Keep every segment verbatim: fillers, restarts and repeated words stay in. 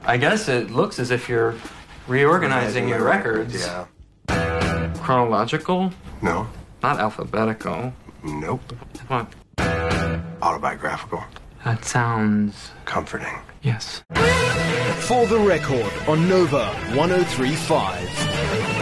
I guess it looks as if you're reorganizing your records. Yeah. Chronological? No. Not alphabetical. Nope. What? Autobiographical. That sounds... Comforting. Yes. For the Record on Nova one oh three point five.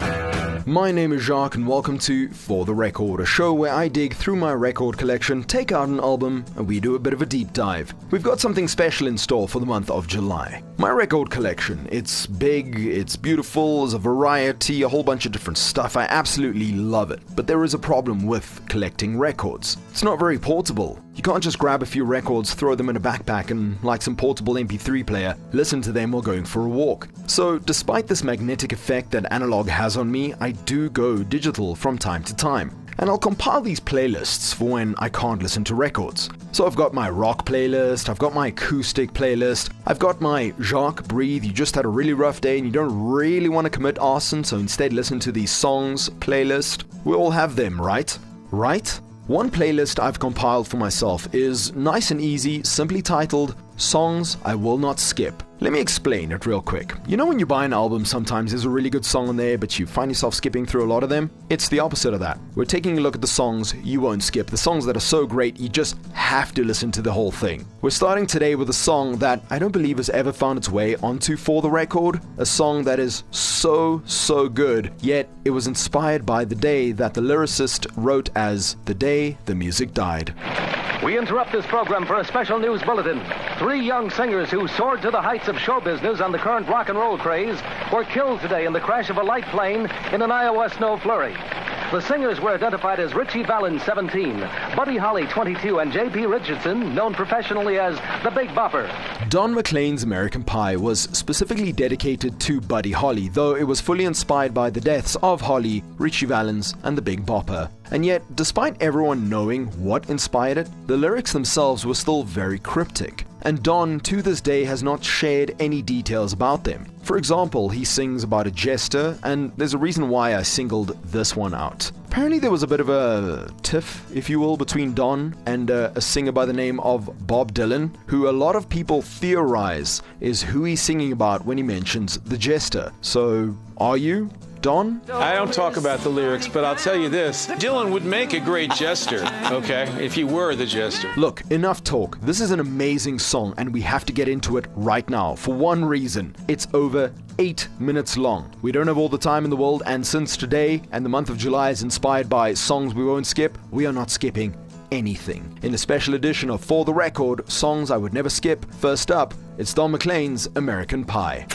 My name is Jacques and welcome to For the Record, a show where I dig through my record collection, take out an album, and we do a bit of a deep dive. We've got something special in store for the month of July. My record collection, it's big, it's beautiful, there's a variety, a whole bunch of different stuff. I absolutely love it. But there is a problem with collecting records. It's not very portable. You can't just grab a few records, throw them in a backpack, and like some portable M P three player, listen to them while going for a walk. So, despite this magnetic effect that analog has on me, I do go digital from time to time. And I'll compile these playlists for when I can't listen to records. So I've got my rock playlist, I've got my acoustic playlist, I've got my Jacques Breathe, you just had a really rough day and you don't really want to commit arson, so instead listen to these songs playlist. We all have them, right? Right? One playlist I've compiled for myself is nice and easy, simply titled Songs I Will Not Skip. Let me explain it real quick. You know when you buy an album, sometimes there's a really good song on there, but you find yourself skipping through a lot of them? It's the opposite of that. We're taking a look at the songs you won't skip, the songs that are so great you just have to listen to the whole thing. We're starting today with a song that I don't believe has ever found its way onto For the Record, a song that is so, so good, yet it was inspired by the day that the lyricist wrote as the day the music died. We interrupt this program for a special news bulletin. Three young singers who soared to the heights of show business on the current rock and roll craze were killed today in the crash of a light plane in an Iowa snow flurry. The singers were identified as Richie Valens, seventeen, Buddy Holly, twenty-two, and J P Richardson, known professionally as the Big Bopper. Don McLean's American Pie was specifically dedicated to Buddy Holly, though it was fully inspired by the deaths of Holly, Richie Valens, and the Big Bopper. And yet, despite everyone knowing what inspired it, the lyrics themselves were still very cryptic. And Don, to this day, has not shared any details about them. For example, he sings about a jester, and there's a reason why I singled this one out. Apparently there was a bit of a tiff, if you will, between Don and uh, a singer by the name of Bob Dylan, who a lot of people theorize is who he's singing about when he mentions the jester. So, are you? Don? I don't talk about the lyrics, but I'll tell you this. Dylan would make a great jester, okay, if he were the jester. Look, enough talk. This is an amazing song, and we have to get into it right now. For one reason, it's over eight minutes long. We don't have all the time in the world, and since today and the month of July is inspired by songs we won't skip, we are not skipping anything. In a special edition of For the Record, Songs I Would Never Skip, first up, it's Don McLean's American Pie.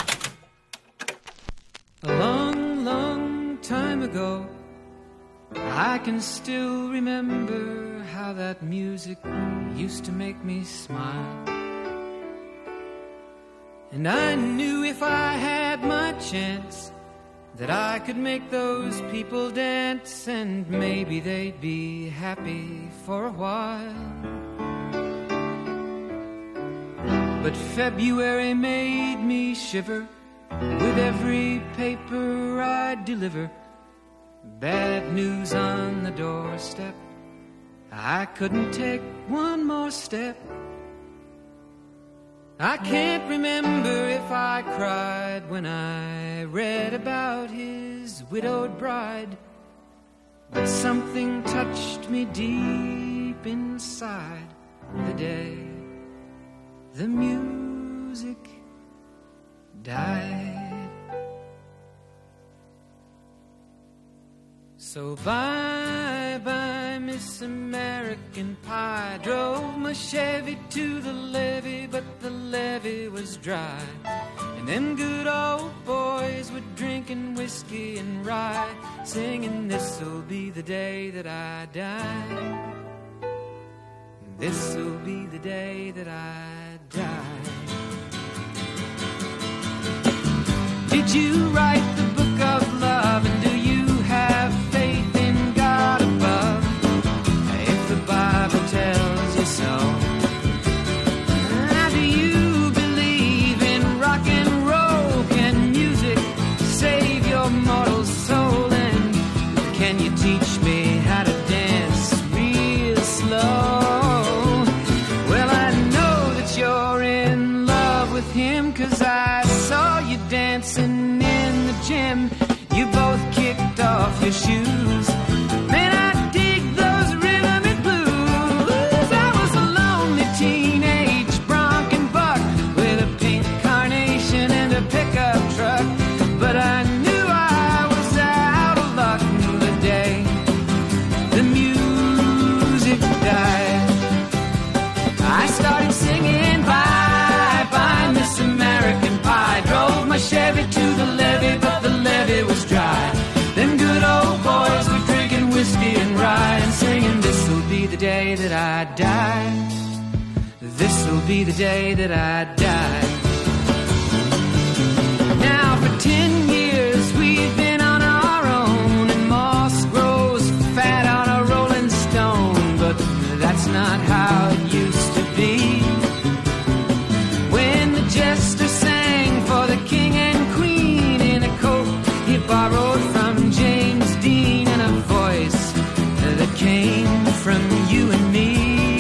A long, long time ago, I can still remember how that music used to make me smile. And I knew if I had my chance that I could make those people dance, and maybe they'd be happy for a while. But February made me shiver with every paper I deliver. Bad news on the doorstep, I couldn't take one more step. I can't remember if I cried when I read about his widowed bride, but something touched me deep inside the day the music died. So bye bye Miss American Pie. Drove my Chevy to the levee, but the levee was dry. And them good old boys were drinking whiskey and rye, singing this'll be the day that I die. This'll be the day that I die. Did you write the book of love, and do you have faith in God above? If the Bible tells you so, how do you believe in rock and roll? Can music save your mortal soul? And can you teach me how to dance real slow? Well, I know that you're in love with with him, 'cause I saw you dancing in the gym. You both kicked off your shoes. Man, I dig those rhythm and blues. I was a lonely teenage bronc and buck with a pink carnation and a pickup truck. But I knew I was out of luck the day the music died. I started singing bye bye Miss American Pie. Drove my Chevy to the levee, but the levee was dry. Them good old boys were drinking whiskey and rye and singing, this'll be the day that I die. This'll be the day that I die. Now for ten years we've been on our own, and moss grows fat on a rolling stone. But that's not how it used to be. When the jester sang for the king and queen in a coat he borrowed from James Dean, and a voice that came from you and me.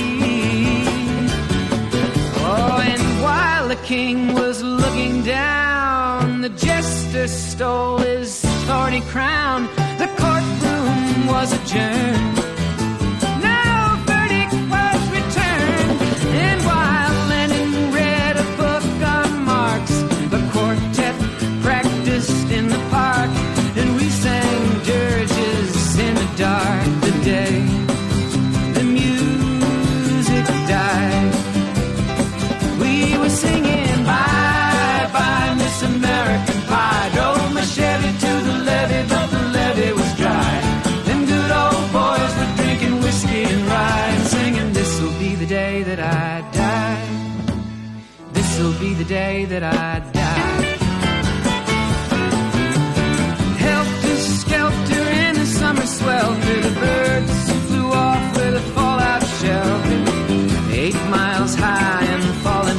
Oh, and while the king was looking down, the jester stole his thorny crown. The courtroom was adjourned. No verdict was returned. And while Lenin read a book on Marx, the quartet practiced in the park, and we sang dirges in the dark. The day the music died, we were singing bye bye Miss American Pie. Drove my Chevy to the levee, but the levee was dry. Them good old boys were drinking whiskey and rye and singing, this'll be the day that I die. This'll be the day that I die. Helter skelter in the summer swelter, the birds flew off with a fallout shelter. Eight miles high and falling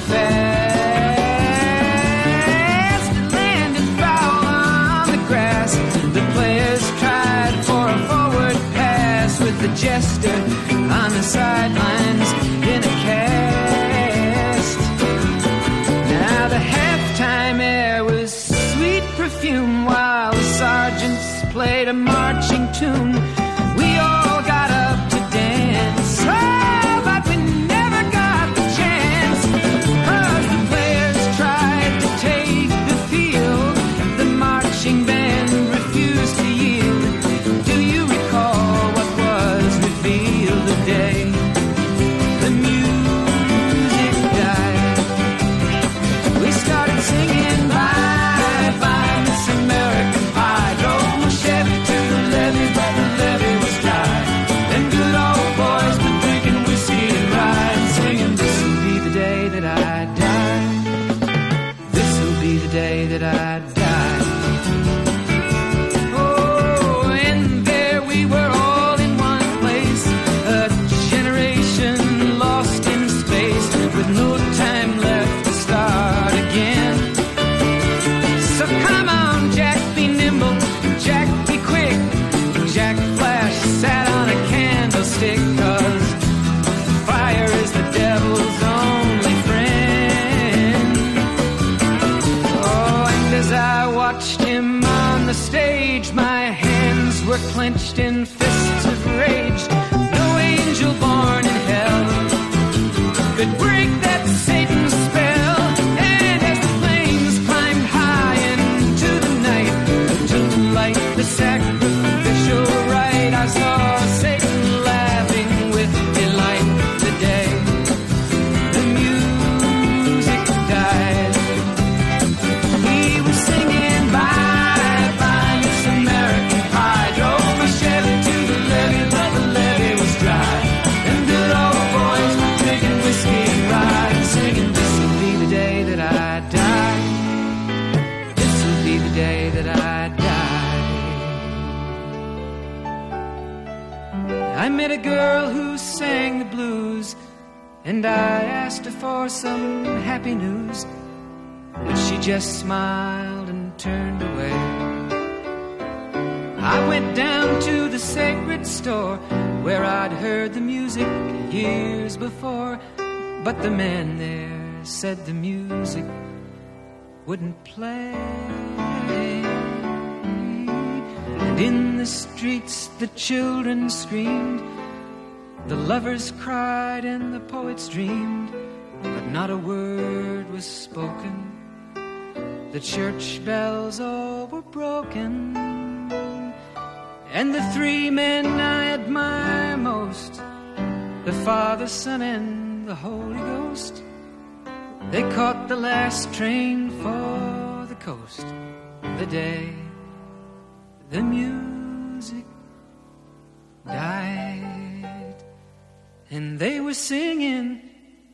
fast, it landed foul on the grass. The players tried for a forward pass, with the jester on the sidelines in a cast. Now the halftime air was sweet perfume, while the sergeants played a marching tune. We all got up to dance, oh, but we never got the chance, 'cause the players tried to take the field. The marching band refused to yield. Do you recall what was revealed the day the music died? We started singing bye bye Miss American Pie. Drove my Chevy to the levee, but the levee was dry. Them good old boys were drinking whiskey and rye and singing, this'll be the day that I die. This'll be the day that I die. Oh, and there we were all in one place, a generation lost in space, with no time left to start again. So come on, Jack, be nimble, Jack, be quick. Jack Flash sat on a candlestick, 'cause fire is the devil's only friend. Oh, and as I watched him on the stage, my hands were clenched in fists of rage. No angel born in hell could break that Satan's spell. And as the flames climbed high into the night to light the sacrificial rite, I saw Satan laughing with delight the day the music died. We were singing bye bye Miss American Pie. Drove my Chevy to the levee, but the levee was dry. Them good old boys were drinking whiskey and rye and singing, this'll be the day that I die. This'll be the day that I die. I met a girl who sang the blues, and I asked her for some happy news, but she just smiled and turned away. I went down to the sacred store where I'd heard the music years before, but the man there said the music wouldn't play. And in the streets the children screamed, the lovers cried and the poets dreamed, but not a word was spoken. The church bells all were broken. And the three men I admire most, the Father, Son, and the Holy Ghost, they caught the last train for the coast the day the music died. And they were singing,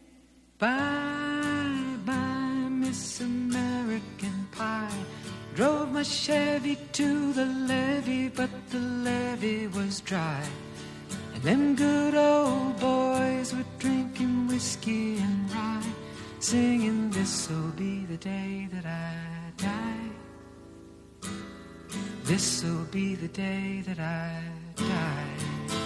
bye, bye, Miss American Pie. Drove my Chevy to the levee, but the levee was dry. And them good old boys were drinking whiskey and rye, singing, this'll be the day that I die. This'll be the day that I die.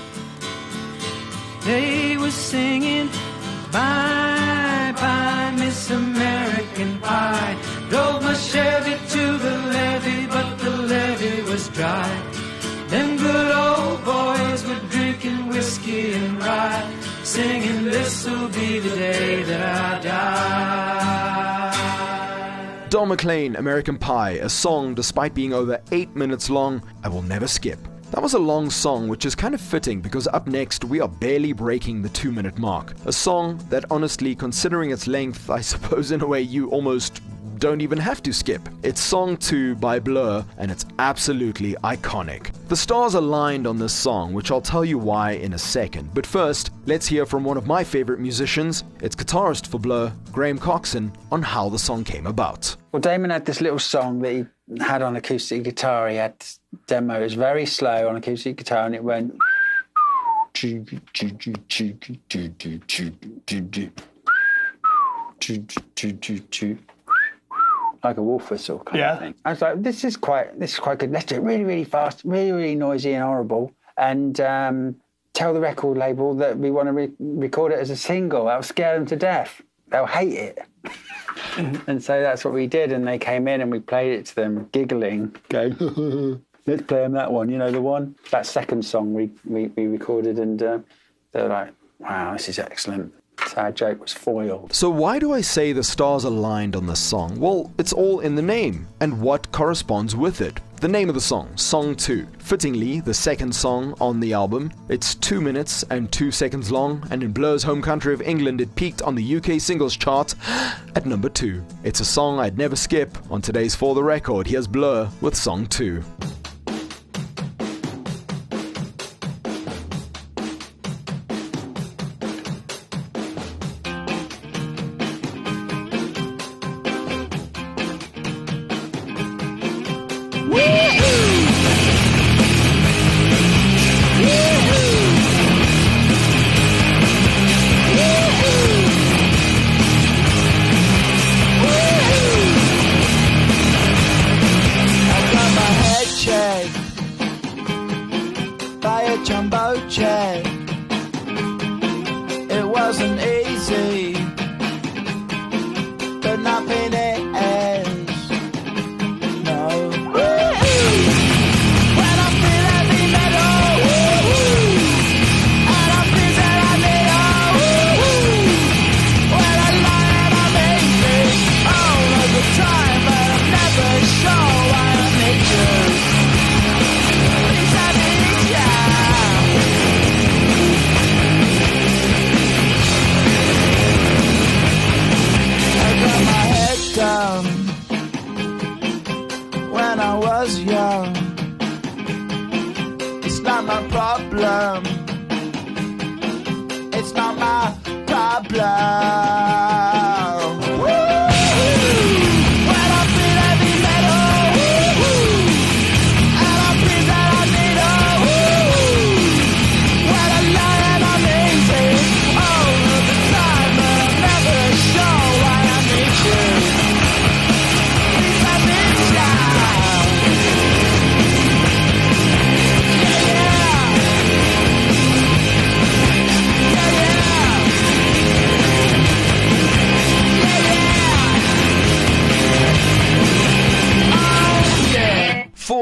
They were singing, bye, bye, Miss American Pie. Drove my Chevy to the levee, but the levee was dry. Them good old boys were drinking whiskey and rye, singing, this'll be the day that I die. Don McLean, American Pie, a song despite being over eight minutes long, I will never skip. That was a long song, which is kind of fitting because up next we are barely breaking the two minute mark. A song that honestly, considering its length, I suppose in a way you almost don't even have to skip. It's Song two by Blur, and it's absolutely iconic. The stars aligned on this song, which I'll tell you why in a second. But first, let's hear from one of my favorite musicians. It's guitarist for Blur, Graham Coxon, on how the song came about. Well, Damon had this little song that he had on acoustic guitar. He had this demo. It was very slow on acoustic guitar, and it went... like a wolf whistle kind yeah. of thing. I was like, this is quite this is quite good. Let's do it really, really fast, really, really noisy and horrible, and um, tell the record label that we want to re- record it as a single. That'll scare them to death. They'll hate it. And so that's what we did, and they came in and we played it to them, giggling, going, let's play them that one, you know, the one. That second song we, we, we recorded, and uh, they were like, wow, this is excellent. So our joke was foiled. So why do I say the stars aligned on this song? Well, it's all in the name, and what corresponds with it. The name of the song, Song two. Fittingly, the second song on the album. It's two minutes and two seconds long, and in Blur's home country of England, it peaked on the U K singles chart at number two. It's a song I'd never skip. On today's For the Record, here's Blur with Song two. By a jumbo jet. It wasn't easy, but nothing is. No. Woo-hoo! When I feel heavy metal, woo-hoo! And I feel that I need a woo-hoo! When I lie and I'm easy all of the time, but I'm never sure why I need you. Down when I was young, it's not my problem, it's not my problem.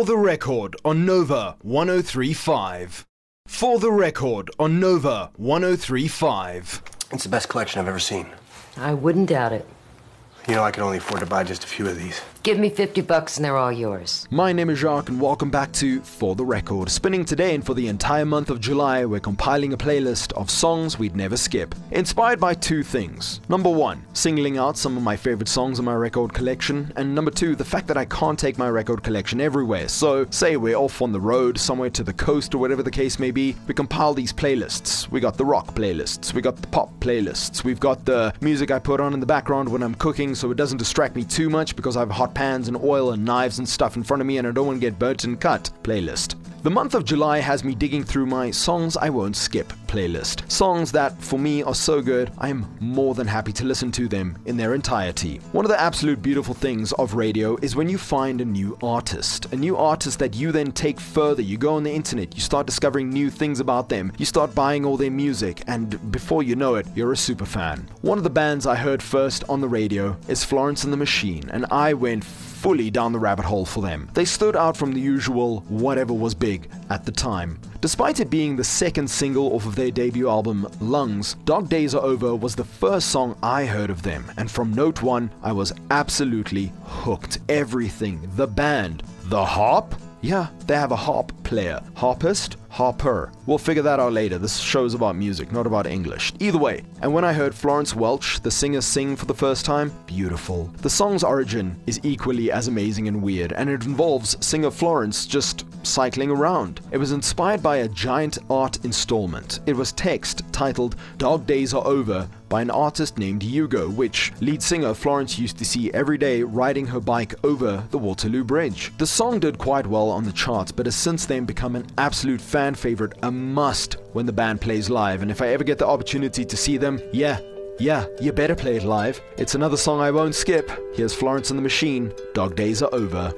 the Record on Nova one oh three point five. For the Record on Nova one oh three point five. It's the best collection I've ever seen. I wouldn't doubt it. You know, I can only afford to buy just a few of these. Give me fifty bucks and they're all yours. My name is Jacques and welcome back to For the Record. Spinning today and for the entire month of July, we're compiling a playlist of songs we'd never skip. Inspired by two things. Number one, singling out some of my favorite songs in my record collection. And number two, the fact that I can't take my record collection everywhere. So, say we're off on the road, somewhere to the coast or whatever the case may be, we compile these playlists. We got the rock playlists, we got the pop playlists, we've got the music I put on in the background when I'm cooking so it doesn't distract me too much because I have hot pans and oil and knives and stuff in front of me and I don't want to get burnt and cut playlist. The month of July has me digging through my songs I won't skip playlist. Songs that, for me, are so good, I am more than happy to listen to them in their entirety. One of the absolute beautiful things of radio is when you find a new artist. A new artist that you then take further. You go on the internet, you start discovering new things about them, you start buying all their music, and before you know it, you're a super fan. One of the bands I heard first on the radio is Florence and the Machine, and I went fully down the rabbit hole for them. They stood out from the usual whatever was big at the time. Despite it being the second single off of their debut album, Lungs, Dog Days Are Over was the first song I heard of them, and from note one, I was absolutely hooked. Everything, the band, the harp? Yeah, they have a harp player. Harpist? Harper. We'll figure that out later. This show's about music, not about English. Either way, and when I heard Florence Welch, the singer, sing for the first time, beautiful. The song's origin is equally as amazing and weird, and it involves singer Florence just cycling around. It was inspired by a giant art installment. It was text titled Dog Days Are Over by an artist named Hugo, which lead singer Florence used to see every day riding her bike over the Waterloo Bridge. The song did quite well on the charts, but has since then become an absolute fan favorite, a must when the band plays live, and if I ever get the opportunity to see them, yeah, yeah, you better play it live. It's another song I won't skip. Here's Florence and the Machine, Dog Days Are Over.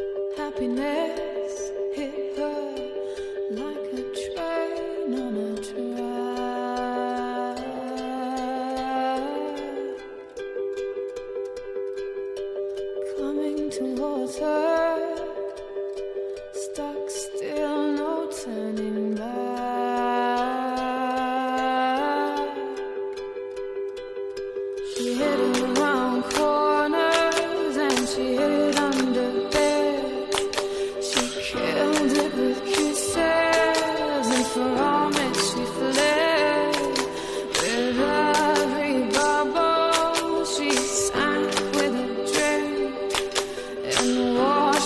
Happiness hit her like a train on a track, coming towards her, stuck still, no turning back. She hid around corners and she hid under bed. She killed it with kisses, and for all it she fled. With every bubble she sank with a drink in the water.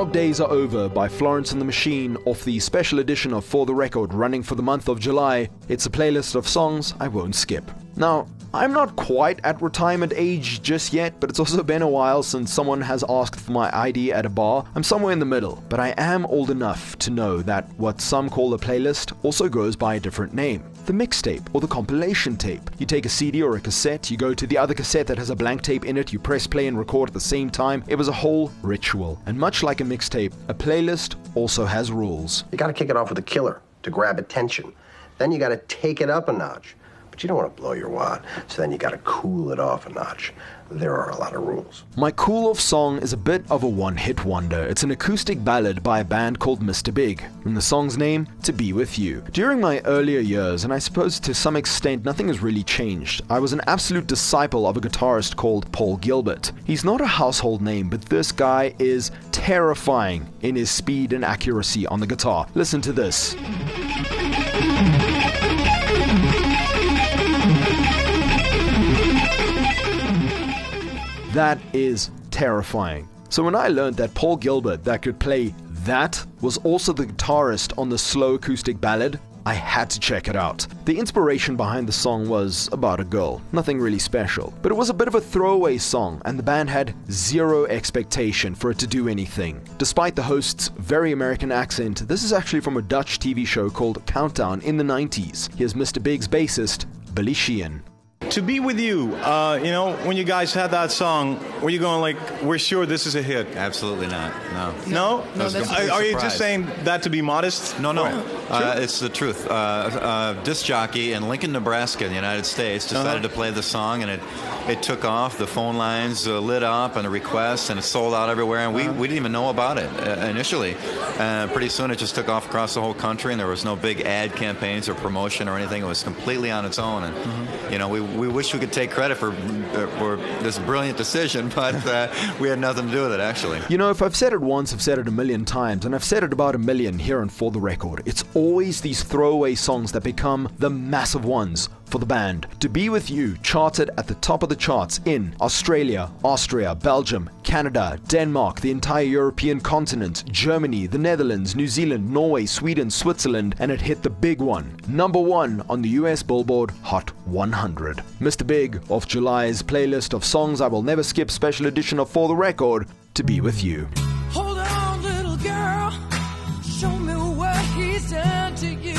Dog Days Are Over by Florence and the Machine off the special edition of For the Record running for the month of July. It's a playlist of songs I won't skip. Now, I'm not quite at retirement age just yet, but it's also been a while since someone has asked for my I D at a bar. I'm somewhere in the middle, but I am old enough to know that what some call a playlist also goes by a different name. The mixtape or the compilation tape. You take a C D or a cassette, you go to the other cassette that has a blank tape in it, you press play and record at the same time. It was a whole ritual. And much like a mixtape, a playlist also has rules. You gotta kick it off with a killer to grab attention. Then you gotta take it up a notch. But you don't want to blow your wad, so then you gotta cool it off a notch. There are a lot of rules. My Cool Off song is a bit of a one-hit wonder. It's an acoustic ballad by a band called Mister Big, and the song's name, To Be With You. During my earlier years, and I suppose to some extent nothing has really changed, I was an absolute disciple of a guitarist called Paul Gilbert. He's not a household name, but this guy is terrifying in his speed and accuracy on the guitar. Listen to this. That is terrifying. So when I learned that Paul Gilbert, that could play that, was also the guitarist on the slow acoustic ballad, I had to check it out. The inspiration behind the song was about a girl, nothing really special. But it was a bit of a throwaway song, and the band had zero expectation for it to do anything. Despite the host's very American accent, this is actually from a Dutch T V show called Countdown in the nineties. Here's Mister Big's bassist, Billy Sheehan. To Be With You, uh, you know, when you guys had that song, were you going like, we're sure this is a hit? Absolutely not, no. No? no that's are, are you just saying that to be modest? No, no. Uh, it's the truth. Uh, uh, disc jockey in Lincoln, Nebraska, in the United States, decided uh-huh. to play the song, and it it took off. The phone lines uh, lit up, and the requests, and it sold out everywhere, and we, uh-huh. we didn't even know about it uh, initially. Uh, pretty soon it just took off across the whole country, and there was no big ad campaigns or promotion or anything. It was completely on its own, and, mm-hmm. you know, we we wish we could take credit for, for this brilliant decision, but uh, we had nothing to do with it, actually. You know, if I've said it once, I've said it a million times, and I've said it about a million here and For the Record. It's always these throwaway songs that become the massive ones for the band. To Be With You charted at the top of the charts in Australia, Austria, Belgium, Canada, Denmark, the entire European continent, Germany, the Netherlands, New Zealand, Norway, Sweden, Switzerland, and it hit the big one. Number one on the U S Billboard Hot one hundred. Mister Big off July's playlist of songs I will never skip special edition of For the Record, To Be With You. Hold on, little girl, show me what he's done to you.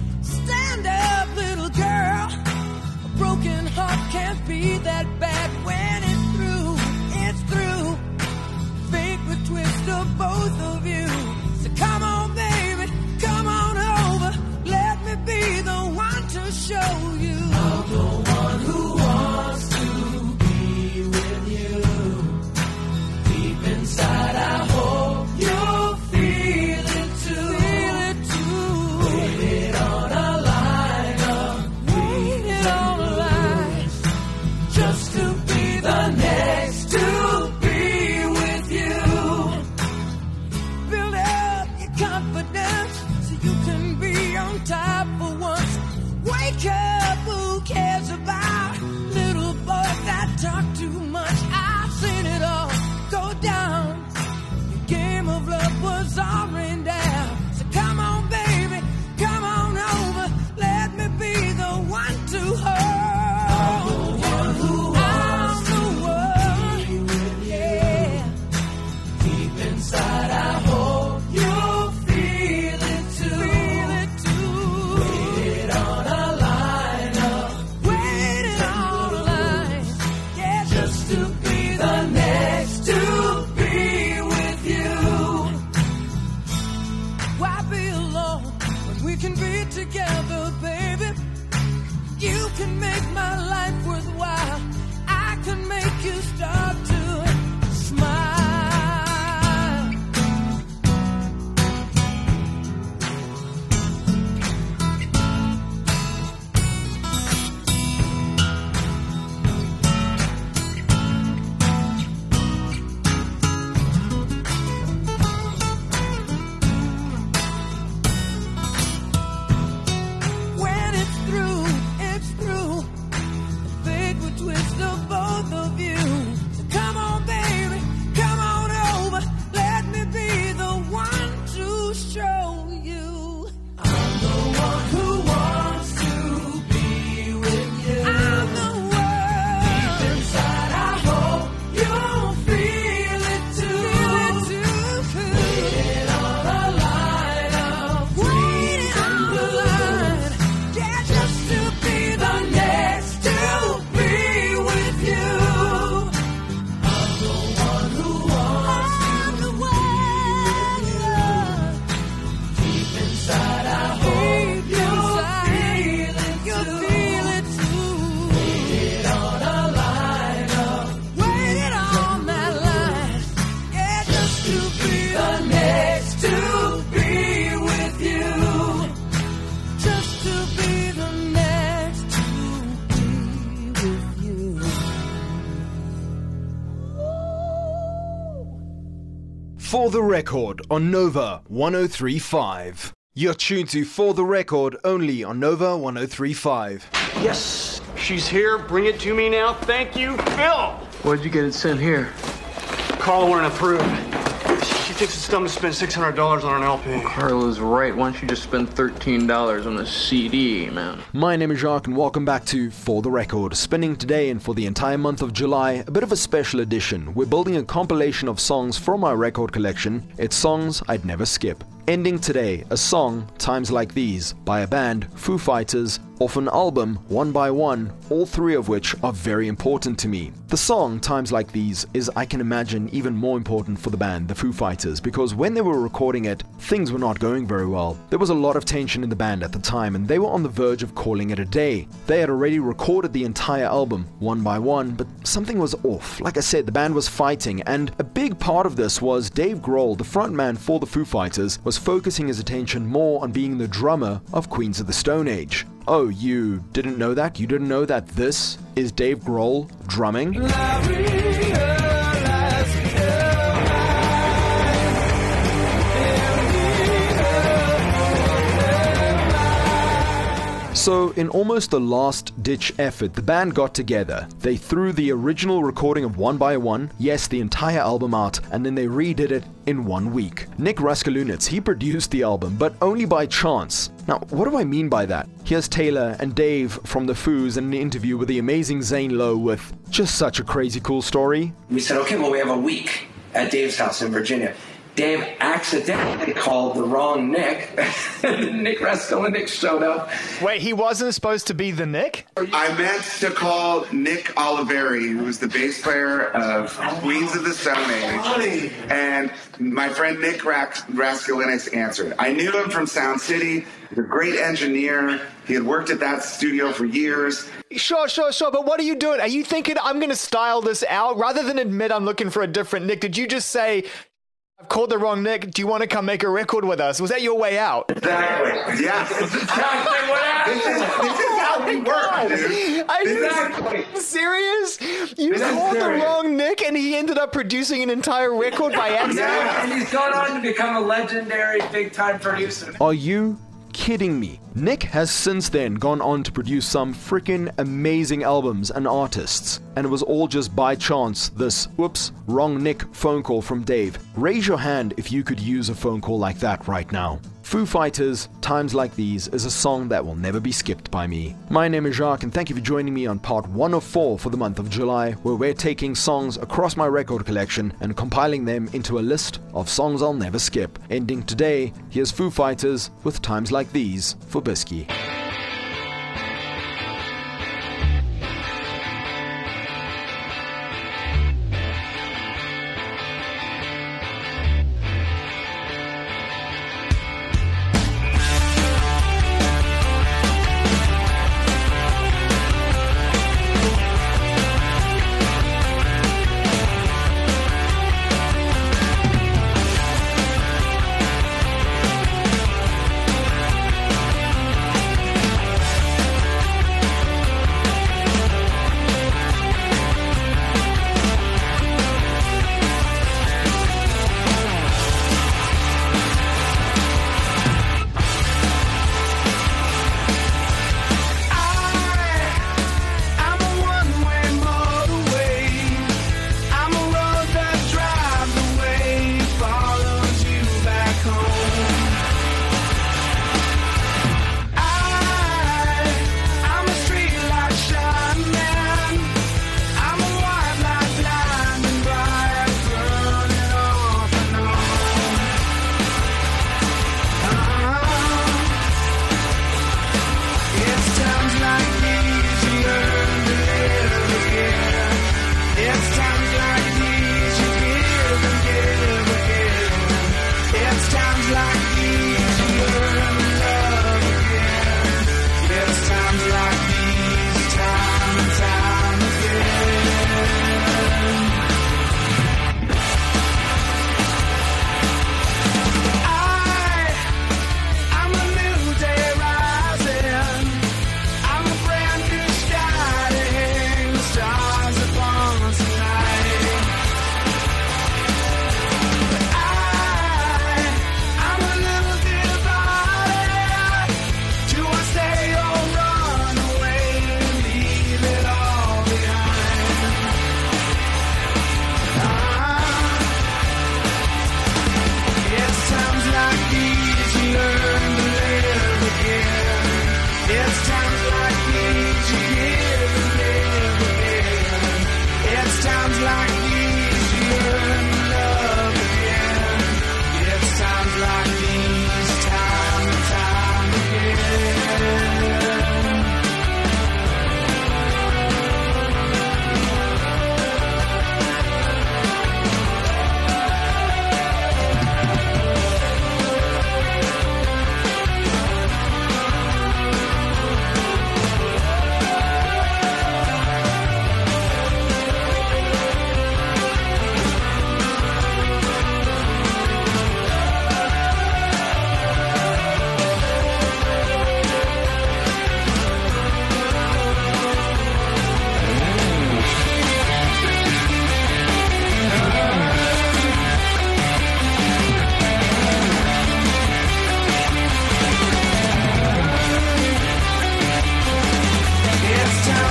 Stand up, little girl, a broken heart can't be that bad when it's through, it's through. Fate would twist of both of you. So come on, baby, come on over. Let me be the one to show you. I'm the one who wants to be with you. Deep inside, I hope you'll feel it too. Feel it too. Waited on a line of waited on a line just to be the next to be with you. Build up your confidence so you can be on top for once. Wake up, who cares about little boys that talk too much? I've seen it all go down. Your game of love was all rain down. So come on, baby, come on over. Let me be the one to hold you. I'm the one, yeah. Deep inside, I hope you'll feel it too. Feel it too. Waited on a line of waiting For the Record on Nova one oh three point five. You're tuned to For the Record only on Nova one oh three point five. Yes, she's here. Bring it to me now. Thank you, Phil. Where'd you get it sent here? Carla wouldn't approve. She thinks it's dumb to spend six hundred dollars on an L P. Carla's right. Why don't you just spend thirteen dollars on a C D, man? My name is Jacques and welcome back to For the Record. Spinning today and for the entire month of July, a bit of a special edition. We're building a compilation of songs from my record collection. It's songs I'd never skip. Ending today, a song, Times Like These, by a band, Foo Fighters, off an album, One by One, all three of which are very important to me. The song, Times Like These, is, I can imagine, even more important for the band, the Foo Fighters, because when they were recording it, things were not going very well. There was a lot of tension in the band at the time, and they were on the verge of calling it a day. They had already recorded the entire album, One by One, but something was off. Like I said, the band was fighting, and a big part of this was Dave Grohl, the frontman for the Foo Fighters, was focusing his attention more on being the drummer of Queens of the Stone Age. Oh, you didn't know that? You didn't know that this is Dave Grohl drumming? So, in almost a last-ditch effort, the band got together. They threw the original recording of One by One, yes, the entire album out, and then they redid it in one week. Nick Raskulunitz, he produced the album, but only by chance. Now, what do I mean by that? Here's Taylor and Dave from the Foos in an interview with the amazing Zane Lowe with just such a crazy cool story. We said, okay, well, we have a week at Dave's house in Virginia. Dave accidentally called the wrong Nick. Nick Raskulunitz showed up. Wait, he wasn't supposed to be the Nick? I meant to call Nick Oliveri, who was the bass player of Queens of the Stone Age. And my friend Nick Ras- Raskulunitz answered. I knew him from Sound City. He's a great engineer. He had worked at that studio for years. Sure, sure, sure, but what are you doing? Are you thinking I'm going to style this out? Rather than admit I'm looking for a different Nick, did you just say, I've called the wrong Nick, do you want to come make a record with us? Was that your way out? Exactly. Yes. Exactly what happened. This is, this is how we work, dude. Are you Exactly. serious? You This is called the serious. wrong Nick and he ended up producing an entire record by accident? Yeah, and he's gone on to become a legendary big-time producer. Are you kidding me? Nick has since then gone on to produce some freaking amazing albums and artists, and it was all just by chance, this, whoops, wrong Nick phone call from Dave. Raise your hand if you could use a phone call like that right now. Foo Fighters, Times Like These is a song that will never be skipped by me. My name is Jacques and thank you for joining me on part one of four for the month of July, where we're taking songs across my record collection and compiling them into a list of songs I'll never skip. Ending today, here's Foo Fighters with Times Like These for Bisky.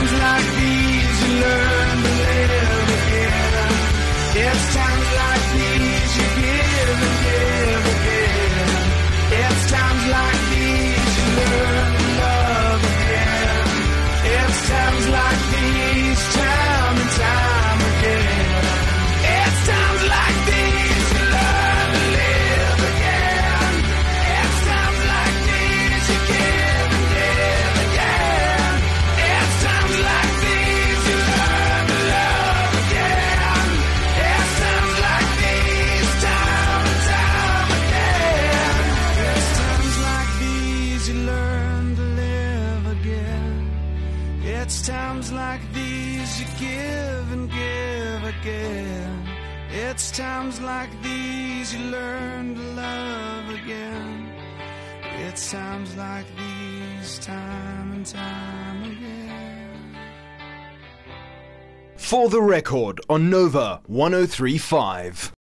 times like these you learn to live again. It's times like these you give and give again. It's times like these you learn to love again. It's times like these, time and time again. It's times like these you learn to live again. It's times like these you give and give again. It's times like these you learn to love again. It's times like these, time and time again. It's times like these you learn to live again. It's times like these you give and give again. It's times like these you learn to love again. It's times like these, time and time again. For the Record on Nova one oh three point five.